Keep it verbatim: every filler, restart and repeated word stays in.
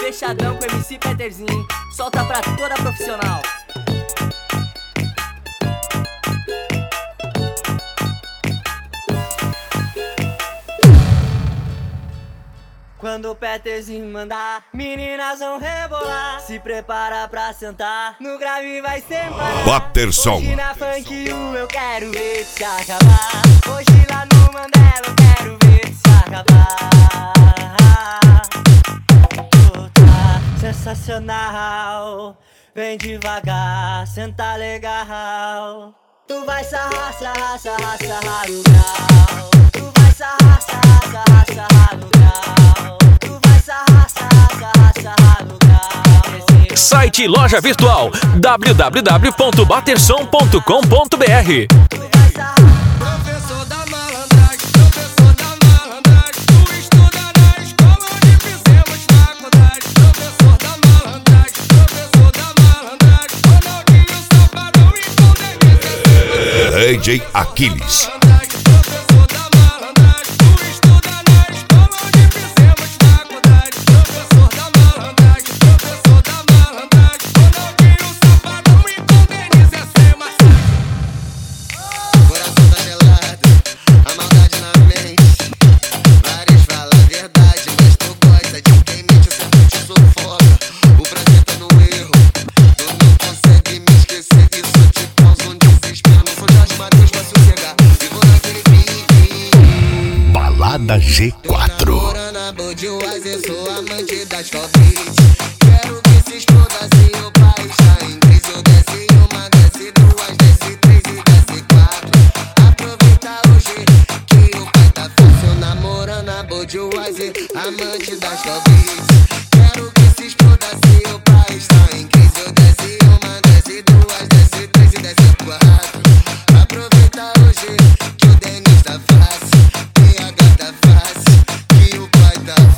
fechadão com o M C Peterzinho. Solta pra toda profissional. Quando o Peterzinho mandar, meninas vão rebolar. Se prepara pra sentar, no grave vai sem parar. Peterson. Hoje na funk U eu quero ver se acabar. Hoje lá no Mandela eu quero ver se acabar. Oh, tá sensacional. Vem devagar, senta legal. Tu vai sarrar, sarrar, sarrar, sarrar no grau. Tu vai sarrar, sarrar, sarrar, sarrar no grau. Tu vai sarrar, sarrar, sarrar, sarrar no grau. Site e loja virtual w w w ponto batersom ponto com ponto b r. Professor da malandragem, professor da malandragem, tu estuda na escola onde fizemos faculdade. Professor da malandragem, professor da malandragem, Ronaldinho Safadão e com Denise. D J Aquiles. Professor da malandragem, tu estuda na escola onde fizemos faculdade. Professor da malandragem, professor da malandragem, Ronaldinho Safadão e com Denise é sem massagem. Coração tá gelado, a maldade na mente. Vários falam a verdade, mas tu gosta de quem mente, sempre te sufoca. O prazer tá no erro, tu não consegue me esquecer. Isso te causa um desespero. Não sou Jorge Mateus pra sossegar, vivo naquele pique. Balada G quatro. Namorando a Budweiser, sou amante das Covid. Quero que se exploda assim, o país tá em crise. Eu desce uma, desce duas, desce três e desce quatro. Aproveita hoje que o pai tá fácil. Namorando a Budweiser, amante das Covid. Quero que se exploda assim, o país tá em crise. Eu desce uma, desce duas, desce três e desce quatro. Aproveita hoje que o Denis tá fácil.